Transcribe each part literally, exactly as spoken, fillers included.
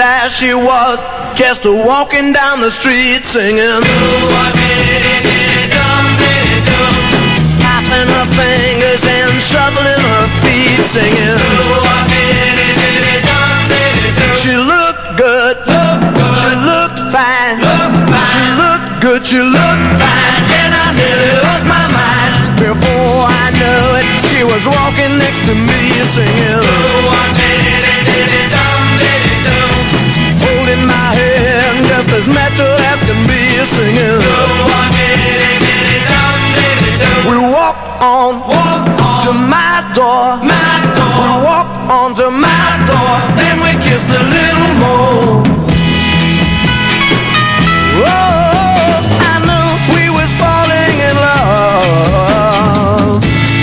as she was, just a walking down the street singing. Tapping her fingers and shuffling her feet singing. She looked good, she looked fine, she looked good, she looked fine, and I nearly lost my mind. Before I knew it, she was walking next to me singing. Holding my hand just as natural as can be singing. We walked on, walk on to my door, my door. We walked on to my door, then we kissed a little more. Oh, I knew we was falling in love.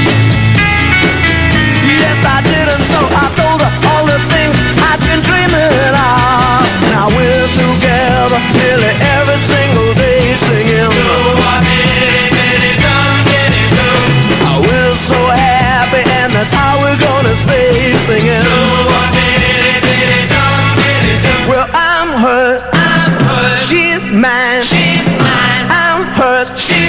Yes, I did, and so I told her all the things I'd been dreaming of. Now we're together nearly every single day singing. We're so happy, and that's how we're gonna stay singing. Well, I'm hers, I'm hers. She's mine, she's mine. I'm hers, she's